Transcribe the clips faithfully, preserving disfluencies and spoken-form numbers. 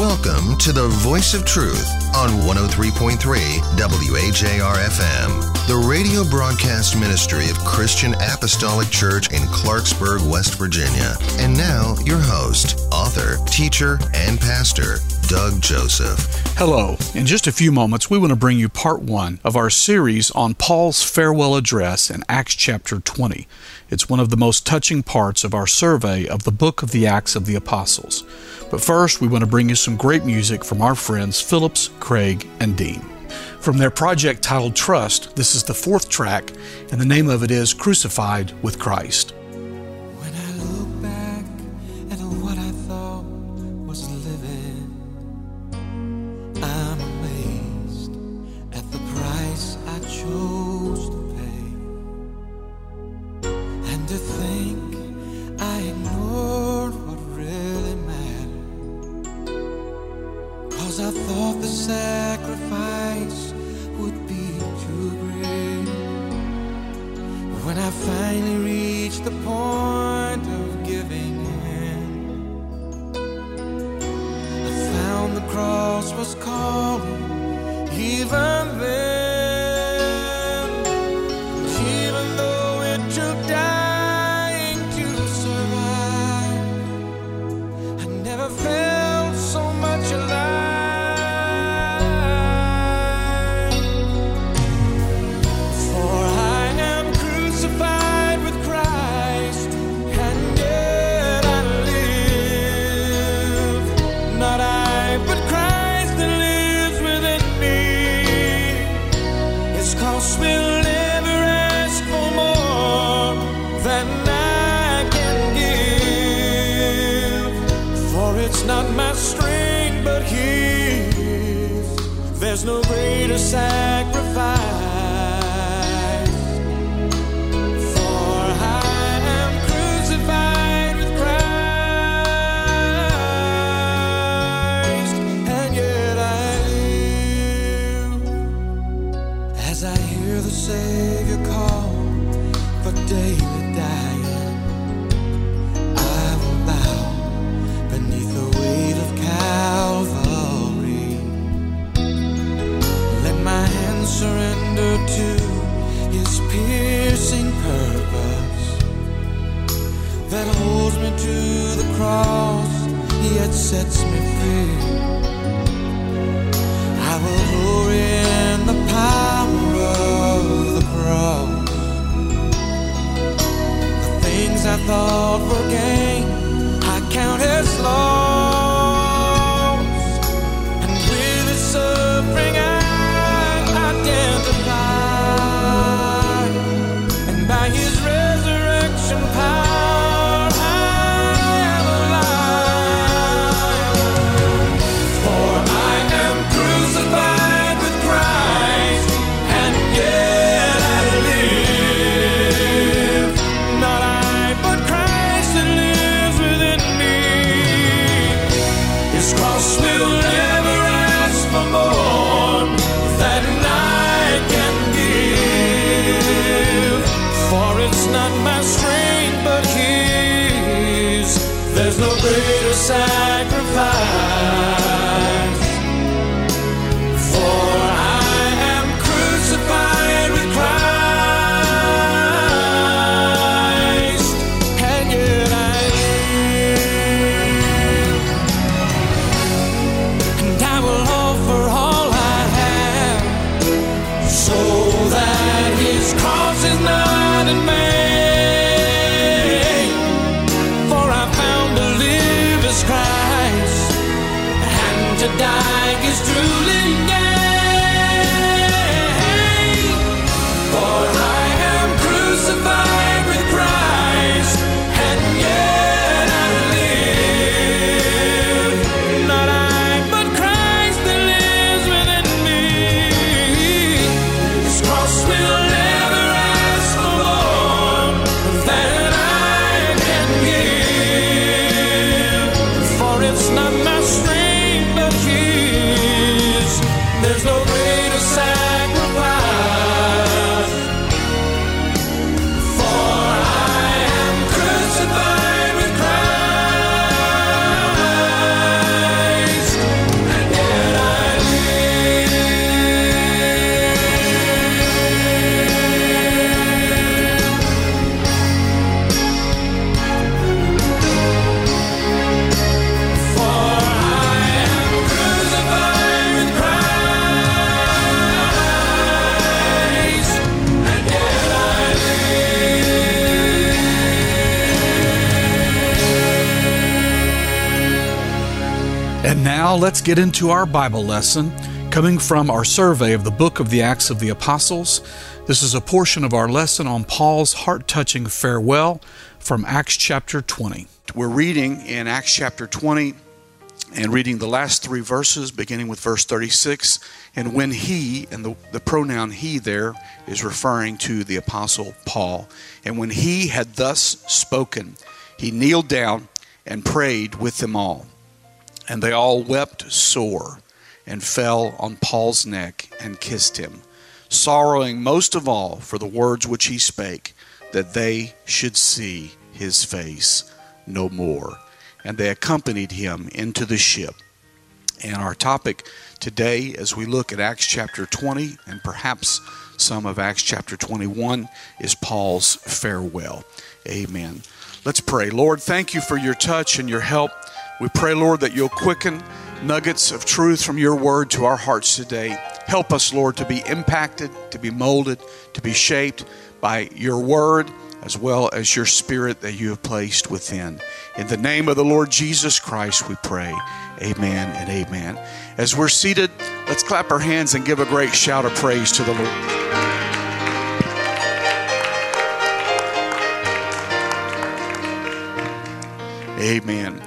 Welcome to the Voice of Truth on one oh three point three W A J R F M, the radio broadcast ministry of Christian Apostolic Church in Clarksburg, West Virginia. And now, your host, author, teacher, and pastor, Doug Joseph. Hello. In just a few moments, we want to bring you part one of our series on Paul's farewell address in Acts chapter twenty. It's one of the most touching parts of our survey of the book of the Acts of the Apostles. But first, we want to bring you some great music from our friends Phillips, Craig, and Dean. From their project titled Trust, this is the fourth track, and the name of it is Crucified with Christ. When I look back at what I thought was living, I'm amazed at the price I chose to pay. And to think I ignored what really mattered, 'cause I thought the sacrifice would be too great. When I finally reached the point of giving in, I found the cross was calling even then. Even though it took dying to survive, I never felt so much alive. There's no greater sacrifice, for I am crucified with Christ, and yet I live. As I hear the Savior call for daily dying, I will bow beneath the weight of Calvary. Surrender to His piercing purpose that holds me to the cross, yet sets me free. I will glory in the power of the cross. The things I thought were gain, I count as loss, and with His suffering I and by His resurrection power I am alive. For I am crucified with Christ, and yet I live. Not I, but Christ that lives within me. His cross will never ask for more than I can give, for it's not my strength but His. There's no greater sacrifice, for I am crucified with Christ, and yet I live. And I will offer all I have, so that His cross is not in vain. For I found to live is Christ, and to die is truly gain. For I am crucified with Christ, and yet I live. Not I, but Christ that lives within me. His cross will never ask for more than I can give, for it's not my strength but His. There's no greater sacrifice, for I am crucified with Christ, And now let's get into our Bible lesson, coming from our survey of the book of the Acts of the Apostles. This is a portion of our lesson on Paul's heart-touching farewell from Acts chapter twenty. We're reading in Acts chapter twenty and reading the last three verses, beginning with verse thirty-six. And when he, and the, the pronoun he there is referring to the Apostle Paul. And when he had thus spoken, he kneeled down and prayed with them all. And they all wept sore and fell on Paul's neck and kissed him, sorrowing most of all for the words which he spake, that they should see his face no more. And they accompanied him into the ship. And our topic today, as we look at Acts chapter twenty, and perhaps some of Acts chapter twenty-one, is Paul's farewell. Amen. Let's pray. Lord, thank you for your touch and your help. We pray, Lord, that you'll quicken nuggets of truth from your word to our hearts today. Help us, Lord, to be impacted, to be molded, to be shaped by your word, as well as your spirit that you have placed within. In the name of the Lord Jesus Christ, we pray. Amen and amen. As we're seated, let's clap our hands and give a great shout of praise to the Lord. Amen.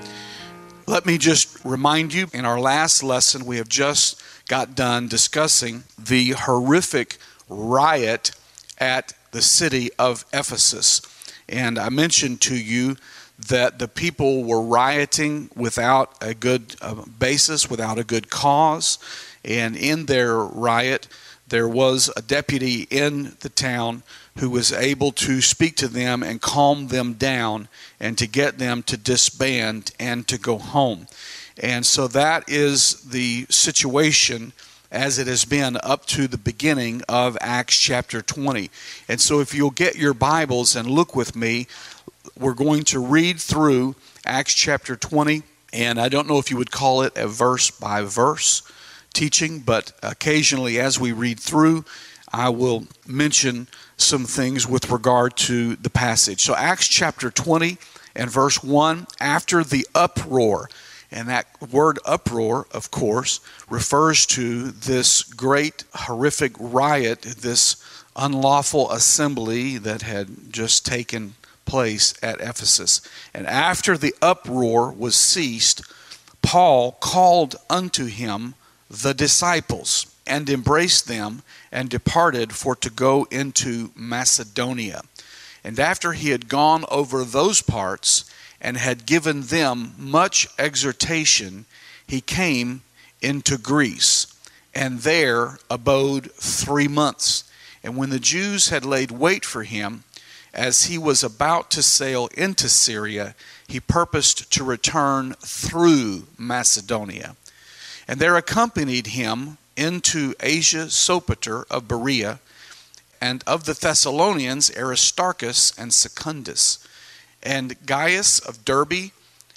Let me just remind you, in our last lesson, we have just got done discussing the horrific riot at the city of Ephesus. And I mentioned to you that the people were rioting without a good uh, basis, without a good cause. And in their riot, there was a deputy in the town who was able to speak to them and calm them down and to get them to disband and to go home. And so that is the situation as it has been up to the beginning of Acts chapter twenty. And so if you'll get your Bibles and look with me, we're going to read through Acts chapter twenty, and I don't know if you would call it a verse by verse teaching, but occasionally as we read through, I will mention some things with regard to the passage. So Acts chapter twenty and verse one, after the uproar, and that word uproar, of course, refers to this great horrific riot, this unlawful assembly that had just taken place at Ephesus. And after the uproar was ceased, Paul called unto him the disciples, and embraced them, and departed for to go into Macedonia. And after he had gone over those parts, and had given them much exhortation, he came into Greece, and there abode three months. And when the Jews had laid wait for him, as he was about to sail into Syria, he purposed to return through Macedonia. And there accompanied him into Asia Sopater of Berea, and of the Thessalonians Aristarchus and Secundus, and Gaius of Derbe,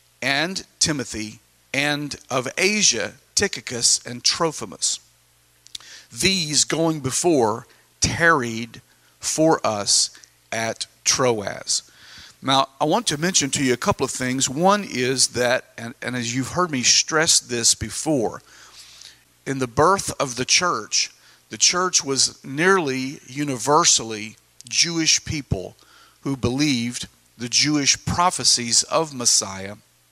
and Timothy, and of Asia Tychicus and Trophimus. These going before tarried for us at Troas. Now, I want to mention to you a couple of things. One is that, and, and as you've heard me stress this before, in the birth of the church, the church was nearly universally Jewish people who believed the Jewish prophecies of Messiah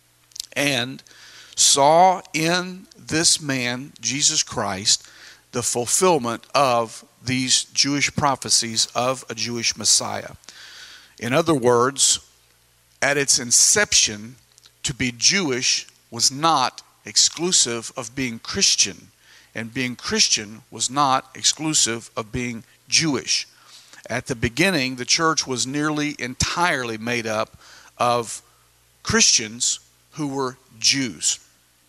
and saw in this man, Jesus Christ, the fulfillment of these Jewish prophecies of a Jewish Messiah. In other words, at its inception, to be Jewish was not exclusive of being Christian, and being Christian was not exclusive of being Jewish. At the beginning, the church was nearly entirely made up of Christians who were Jews.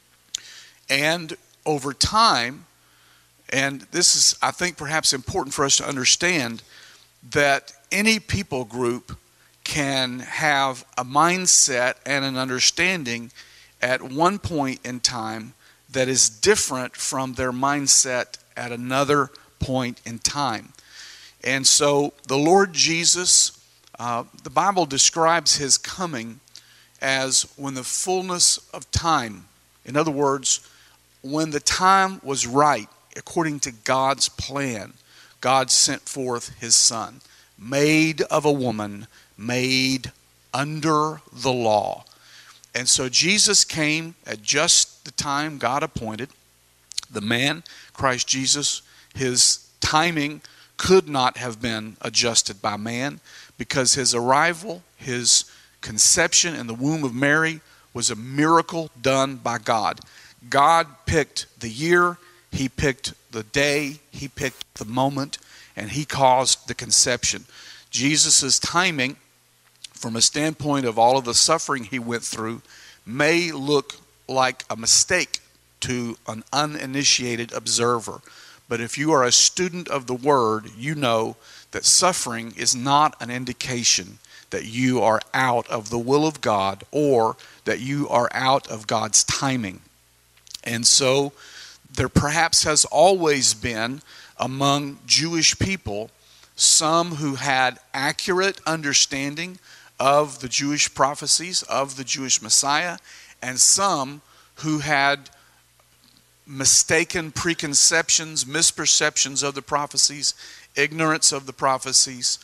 And over time, and this is, I think, perhaps important for us to understand, that any people group can have a mindset and an understanding at one point in time that is different from their mindset at another point in time. And so the Lord Jesus, uh, the Bible describes his coming as when the fullness of time In other words, when the time was right, according to God's plan, God sent forth his Son, made of a woman, made under the law. And so Jesus came at just the time God appointed. The man, Christ Jesus, his timing could not have been adjusted by man, because his arrival, his conception in the womb of Mary, was a miracle done by God. God picked the year, he picked the day, he picked the moment, and he caused the conception. Jesus' timing, from a standpoint of all of the suffering he went through, may look like a mistake to an uninitiated observer. But if you are a student of the Word, you know that suffering is not an indication that you are out of the will of God or that you are out of God's timing. And so there perhaps has always been among Jewish people some who had accurate understanding of the Jewish prophecies, of the Jewish Messiah, and some who had mistaken preconceptions, misperceptions of the prophecies, ignorance of the prophecies.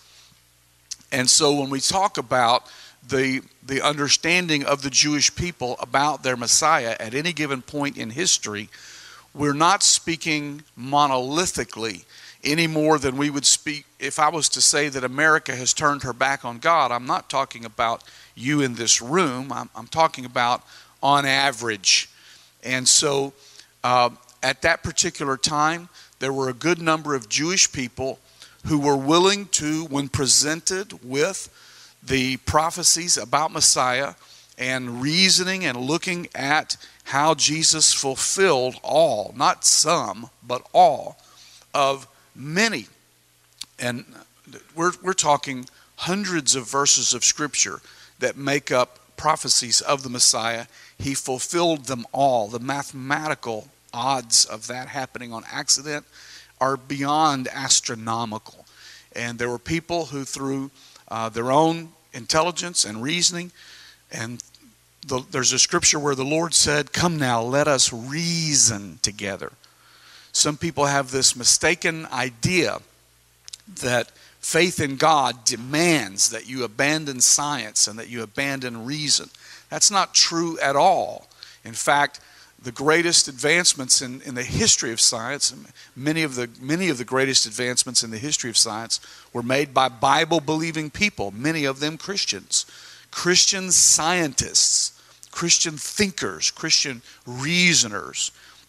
And so when we talk about the, the understanding of the Jewish people about their Messiah at any given point in history, we're not speaking monolithically any more than we would speak if I was to say that America has turned her back on God. I'm not talking about you in this room. I'm, I'm talking about on average. And so uh, at that particular time, there were a good number of Jewish people who were willing to, when presented with the prophecies about Messiah and reasoning and looking at how Jesus fulfilled all, not some, but all of many, and we're we're talking hundreds of verses of Scripture that make up prophecies of the Messiah. He fulfilled them all. The mathematical odds of that happening on accident are beyond astronomical. And there were people who, through uh, their own intelligence and reasoning, and the, there's a scripture where the Lord said, "Come now, let us reason together." Some people have this mistaken idea that faith in God demands that you abandon science and that you abandon reason. That's not true at all. In fact, the greatest advancements in, in the history of science, many of the many of the greatest advancements in the history of science were made by Bible-believing people, many of them Christians. Christian scientists, Christian thinkers, Christian reasoners.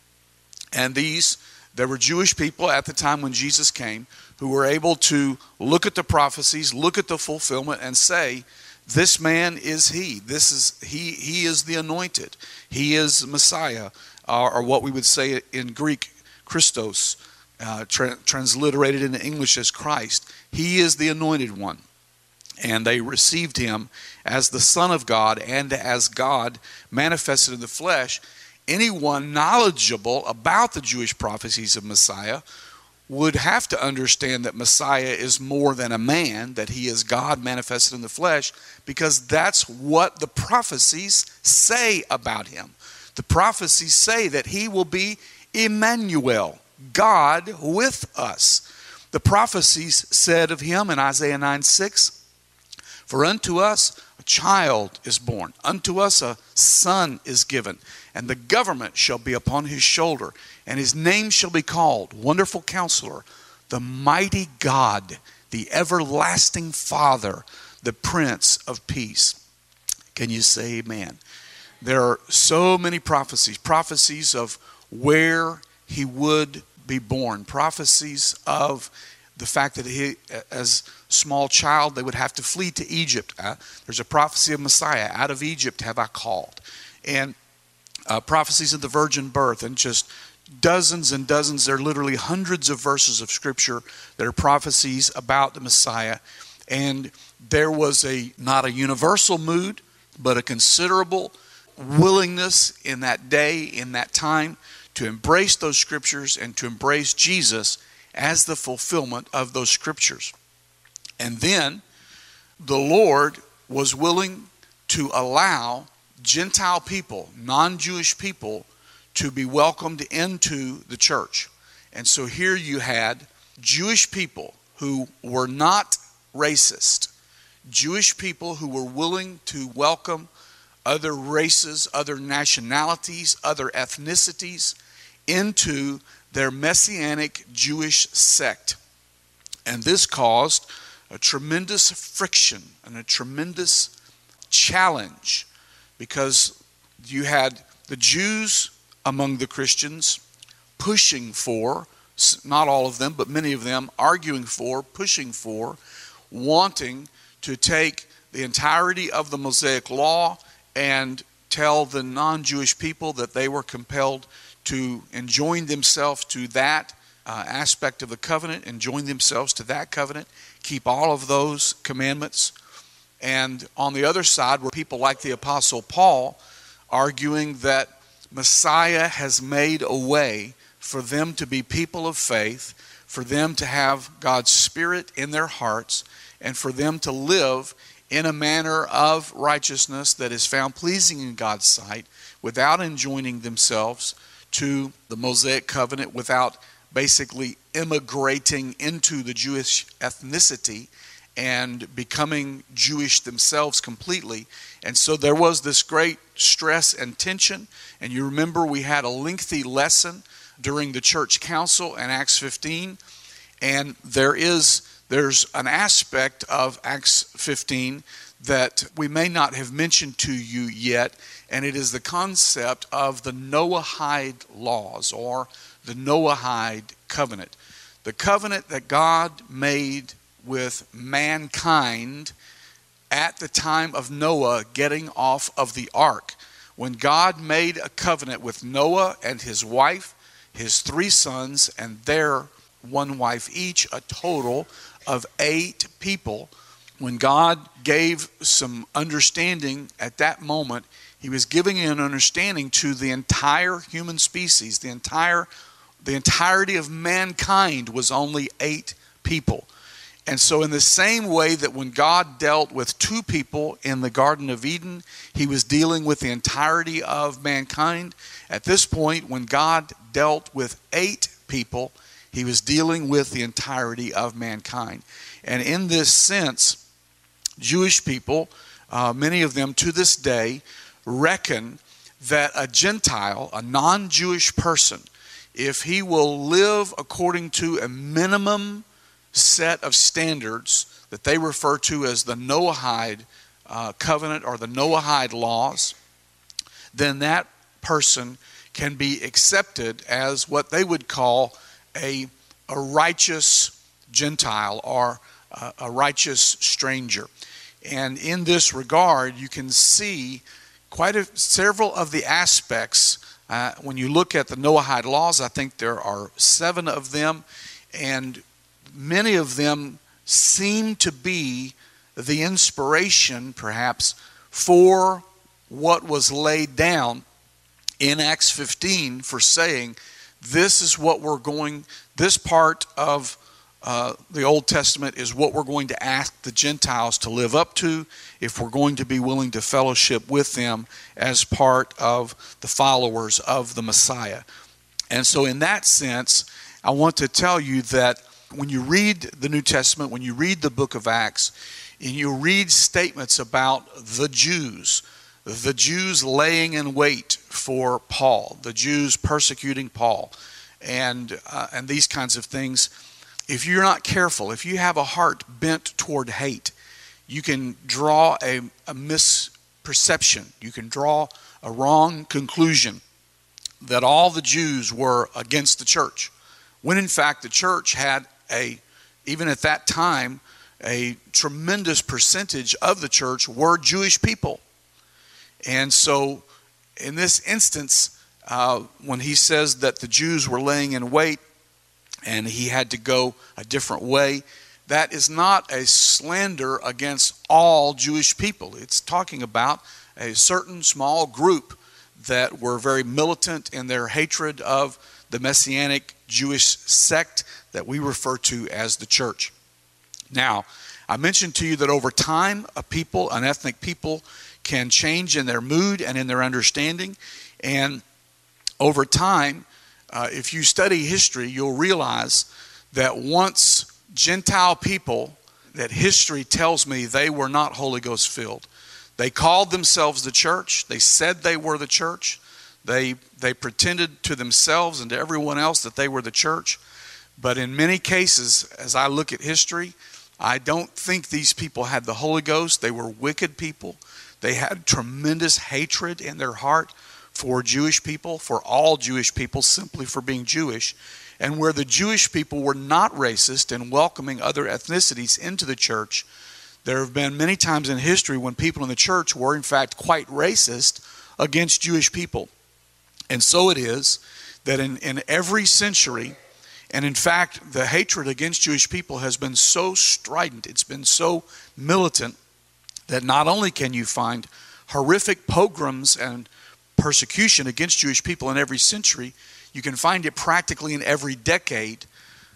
And these There were Jewish people at the time when Jesus came who were able to look at the prophecies, look at the fulfillment, and say, this man is he. This is he. He is the anointed. He is Messiah, uh, or what we would say in Greek, Christos, uh, tra- transliterated into English as Christ. He is the anointed one. And they received him as the Son of God and as God manifested in the flesh. Anyone knowledgeable about the Jewish prophecies of Messiah would have to understand that Messiah is more than a man, that he is God manifested in the flesh, because that's what the prophecies say about him. The prophecies say that he will be Emmanuel, God with us. The prophecies said of him in Isaiah nine six, "For unto us a child is born, unto us a son is given, and the government shall be upon his shoulder, and his name shall be called Wonderful Counselor, the Mighty God, the Everlasting Father, the Prince of Peace." Can you say amen? There are so many prophecies, prophecies of where he would be born, prophecies of the fact that he, as a small child, they would have to flee to Egypt. Uh, there's a prophecy of Messiah, "Out of Egypt have I called." And uh, prophecies of the virgin birth, and just dozens and dozens. There are literally hundreds of verses of Scripture that are prophecies about the Messiah. And there was a not a universal mood, but a considerable willingness in that day, in that time, to embrace those Scriptures and to embrace Jesus as the fulfillment of those Scriptures. And then the Lord was willing to allow Gentile people, non-Jewish people, to be welcomed into the church. And so here you had Jewish people who were not racist, Jewish people who were willing to welcome other races, other nationalities, other ethnicities into their Messianic Jewish sect. And this caused a tremendous friction and a tremendous challenge, because you had the Jews among the Christians pushing for, not all of them, but many of them arguing for, pushing for, wanting to take the entirety of the Mosaic Law and tell the non-Jewish people that they were compelled to enjoin themselves to that uh, aspect of the covenant, enjoin themselves to that covenant, keep all of those commandments. And on the other side were people like the Apostle Paul, arguing that Messiah has made a way for them to be people of faith, for them to have God's Spirit in their hearts, and for them to live in a manner of righteousness that is found pleasing in God's sight, without enjoining themselves to the Mosaic covenant, without basically immigrating into the Jewish ethnicity and becoming Jewish themselves completely. And so there was this great stress and tension. And you remember we had a lengthy lesson during the church council in Acts fifteen. And there is there's an aspect of Acts fifteen that we may not have mentioned to you yet, and it is the concept of the Noahide laws, or the Noahide covenant. The covenant that God made with mankind at the time of Noah getting off of the ark. When God made a covenant with Noah and his wife, his three sons, and their one wife each, a total of eight people. When God gave some understanding at that moment, he was giving an understanding to the entire human species. The entire, the entirety of mankind was only eight people. And so in the same way that when God dealt with two people in the Garden of Eden, he was dealing with the entirety of mankind. At this point, when God dealt with eight people, he was dealing with the entirety of mankind. And in this sense, Jewish people, uh, many of them to this day, reckon that a Gentile, a non-Jewish person, if he will live according to a minimum set of standards that they refer to as the Noahide uh, covenant or the Noahide laws, then that person can be accepted as what they would call a, a righteous Gentile, or a, a righteous stranger. And in this regard, you can see quite a, several of the aspects. Uh, when you look at the Noahide laws, I think there are seven of them, and many of them seem to be the inspiration, perhaps, for what was laid down in Acts fifteen for saying, this is what we're going, this part of uh, the Old Testament is what we're going to ask the Gentiles to live up to if we're going to be willing to fellowship with them as part of the followers of the Messiah. And so in that sense, I want to tell you that when you read the New Testament, when you read the book of Acts, and you read statements about the Jews, the Jews laying in wait for Paul, the Jews persecuting Paul, and uh, and these kinds of things, if you're not careful, if you have a heart bent toward hate, you can draw a, a misperception. You can draw a wrong conclusion that all the Jews were against the church, when in fact the church had a, even at that time, a tremendous percentage of the church were Jewish people. And so in this instance, uh, when he says that the Jews were laying in wait and he had to go a different way, that is not a slander against all Jewish people. It's talking about a certain small group that were very militant in their hatred of the Messianic Jewish sect that we refer to as the church. Now, I mentioned to you that over time, a people, an ethnic people, can change in their mood and in their understanding. And over time, uh, if you study history, you'll realize that once Gentile people, that history tells me they were not Holy Ghost filled. They called themselves the church. They said they were the church. They they pretended to themselves and to everyone else that they were the church. But in many cases, as I look at history, I don't think these people had the Holy Ghost. They were wicked people. They had tremendous hatred in their heart for Jewish people, for all Jewish people, simply for being Jewish. And where the Jewish people were not racist in welcoming other ethnicities into the church, there have been many times in history when people in the church were in fact quite racist against Jewish people. And so it is that in, in every century, and in fact, the hatred against Jewish people has been so strident, it's been so militant, that not only can you find horrific pogroms and persecution against Jewish people in every century, you can find it practically in every decade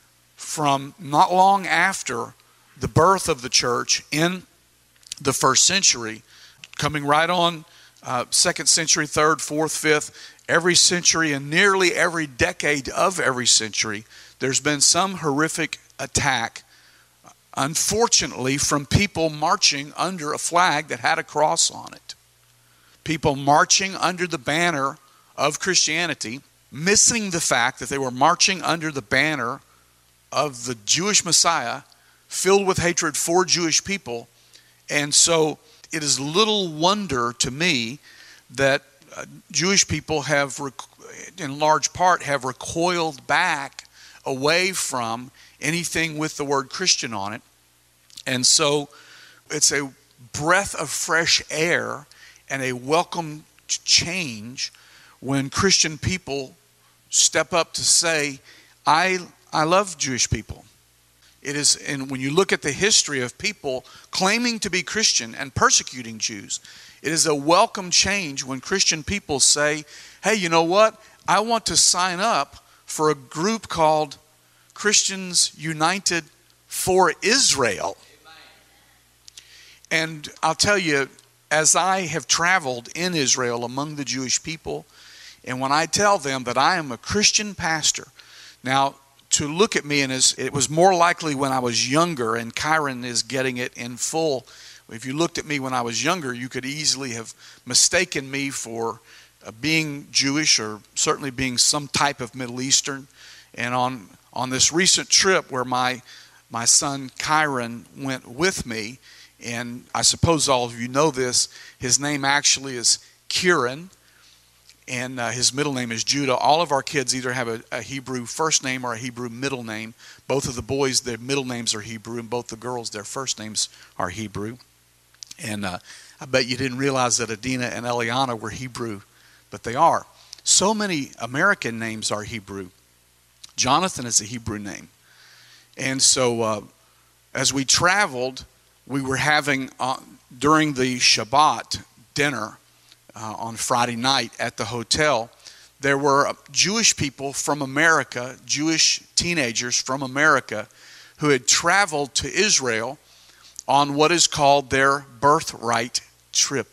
from not long after the birth of the church in the first century, coming right on uh, second century, third, fourth, fifth, every century and nearly every decade of every century, there's been some horrific attack, unfortunately, from people marching under a flag that had a cross on it. People marching under the banner of Christianity, missing the fact that they were marching under the banner of the Jewish Messiah, filled with hatred for Jewish people. And so it is little wonder to me that uh, Jewish people have, rec- in large part, have recoiled back away from anything with the word Christian on it. And so it's a breath of fresh air and a welcome change when Christian people step up to say, I I love Jewish people. It is, and when you look at the history of people claiming to be Christian and persecuting Jews, it is a welcome change when Christian people say, hey, you know what? I want to sign up for a group called Christians United for Israel. And I'll tell you, as I have traveled in Israel among the Jewish people, and when I tell them that I am a Christian pastor, now to look at me, and as it was more likely when I was younger, and Kyron is getting it in full. If you looked at me when I was younger, you could easily have mistaken me for uh, being Jewish or certainly being some type of Middle Eastern. And on on this recent trip where my my son Kyron went with me, and I suppose all of you know this, his name actually is Kieran, and uh, his middle name is Judah. All of our kids either have a, a Hebrew first name or a Hebrew middle name. Both of the boys, their middle names are Hebrew, and both the girls, their first names are Hebrew. And uh, I bet you didn't realize that Adina and Eliana were Hebrew, but they are. So many American names are Hebrew. Jonathan is a Hebrew name. And so uh, as we traveled, we were having, uh, during the Shabbat dinner, Uh, on Friday night at the hotel, there were Jewish people from America, Jewish teenagers from America, who had traveled to Israel on what is called their birthright trip.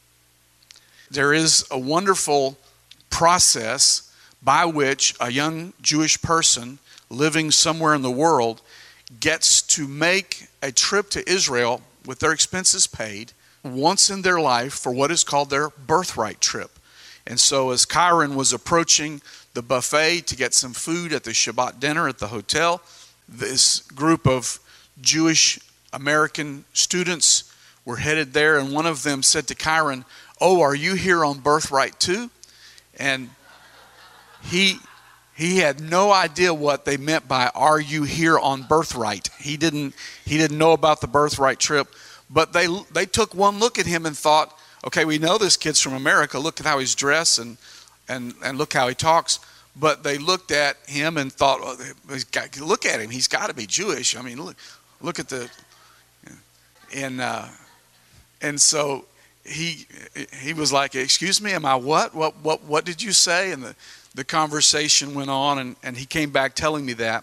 There is a wonderful process by which a young Jewish person living somewhere in the world gets to make a trip to Israel with their expenses paid once in their life for what is called their birthright trip. And so as Kyron was approaching the buffet to get some food at the Shabbat dinner at the hotel, this group of Jewish American students were headed there, and one of them said to Kyron, "Oh, are you here on birthright too?" And he he had no idea what they meant by "are you here on birthright." He didn't he didn't know about the birthright trip. But they they took one look at him and thought, okay, we know this kid's from America. Look at how he's dressed and and, and look how he talks. But they looked at him and thought, oh, he's got, look at him. He's got to be Jewish. I mean, look look at the and uh, and so he he was like, excuse me, am I what? What what what did you say? And the, the conversation went on, and, and he came back telling me that.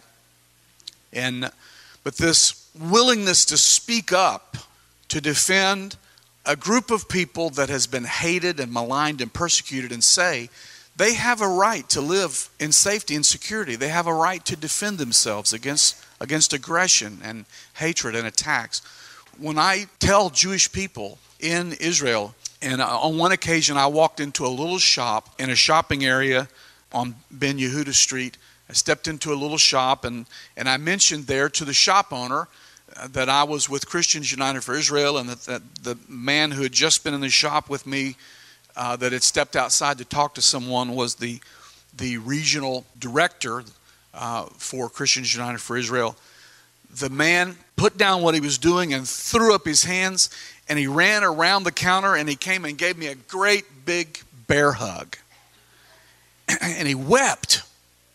And but this willingness to speak up, to defend a group of people that has been hated and maligned and persecuted and say they have a right to live in safety and security. They have a right to defend themselves against, against aggression and hatred and attacks. When I tell Jewish people in Israel, and on one occasion I walked into a little shop in a shopping area on Ben Yehuda Street. I stepped into a little shop and, and I mentioned there to the shop owner that I was with Christians United for Israel, and that, that the man who had just been in the shop with me uh, that had stepped outside to talk to someone was the, the regional director uh, for Christians United for Israel. The man put down what he was doing and threw up his hands, and he ran around the counter and he came and gave me a great big bear hug. And he wept.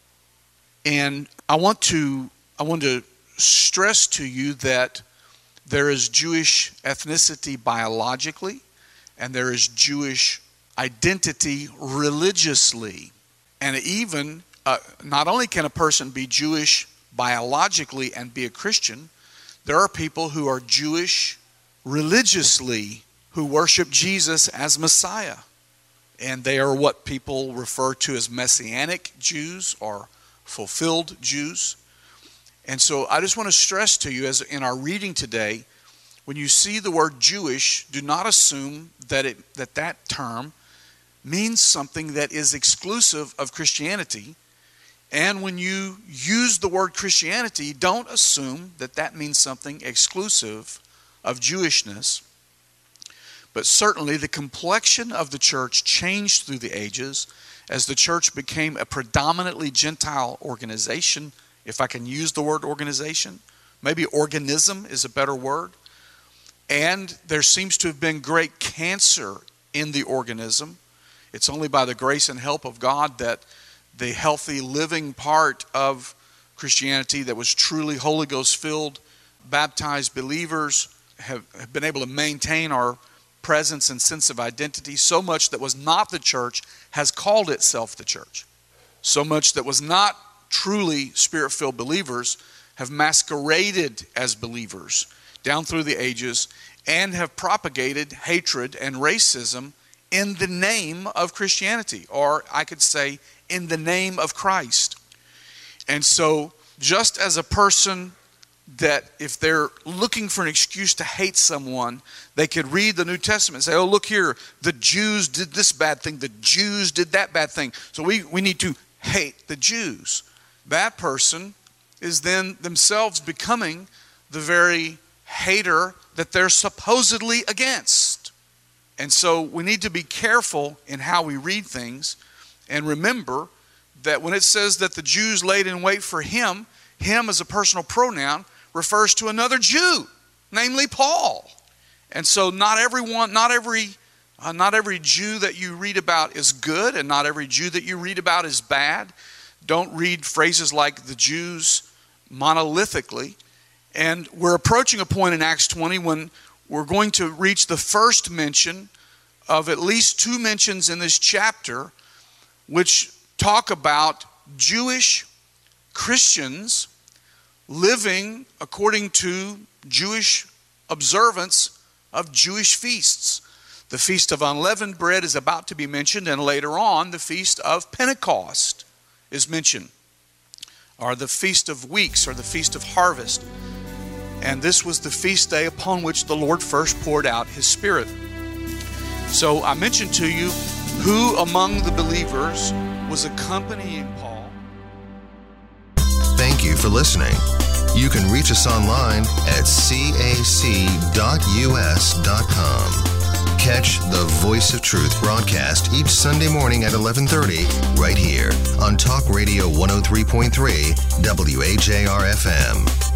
And I want to I want to stress to you that there is Jewish ethnicity biologically, and there is Jewish identity religiously. And even, uh, not only can a person be Jewish biologically and be a Christian, there are people who are Jewish religiously who worship Jesus as Messiah. And they are what people refer to as Messianic Jews or fulfilled Jews. And so I just want to stress to you, as in our reading today, when you see the word Jewish, do not assume that it that that term means something that is exclusive of Christianity. And when you use the word Christianity, don't assume that that means something exclusive of Jewishness. But certainly the complexion of the church changed through the ages as the church became a predominantly Gentile organization, if I can use the word organization. Maybe organism is a better word. And there seems to have been great cancer in the organism. It's only by the grace and help of God that the healthy living part of Christianity that was truly Holy Ghost filled, baptized believers have, have been able to maintain our presence and sense of identity. So much that was not the church has called itself the church. So much that was not truly Spirit-filled believers have masqueraded as believers down through the ages and have propagated hatred and racism in the name of Christianity, or I could say in the name of Christ. And so just as a person that if they're looking for an excuse to hate someone, they could read the New Testament and say, oh, look here, the Jews did this bad thing, the Jews did that bad thing, so we, we need to hate the Jews. That person is then themselves becoming the very hater that they're supposedly against. And so we need to be careful in how we read things and remember that when it says that the Jews laid in wait for him, him as a personal pronoun refers to another Jew, namely Paul. And so not everyone, not every, uh, not every Jew that you read about is good, and not every Jew that you read about is bad. Don't read phrases like the Jews monolithically. And we're approaching a point in Acts twenty when we're going to reach the first mention of at least two mentions in this chapter which talk about Jewish Christians living according to Jewish observance of Jewish feasts. The Feast of Unleavened Bread is about to be mentioned, and later on the Feast of Pentecost is mentioned, or the Feast of Weeks, or the Feast of Harvest. And this was the feast day upon which the Lord first poured out His Spirit. So I mentioned to you who among the believers was accompanying Paul. Thank you for listening. You can reach us online at c a c dot u s dot com. Catch the Voice of Truth broadcast each Sunday morning at eleven thirty right here on Talk Radio one oh three point three W A J R F M.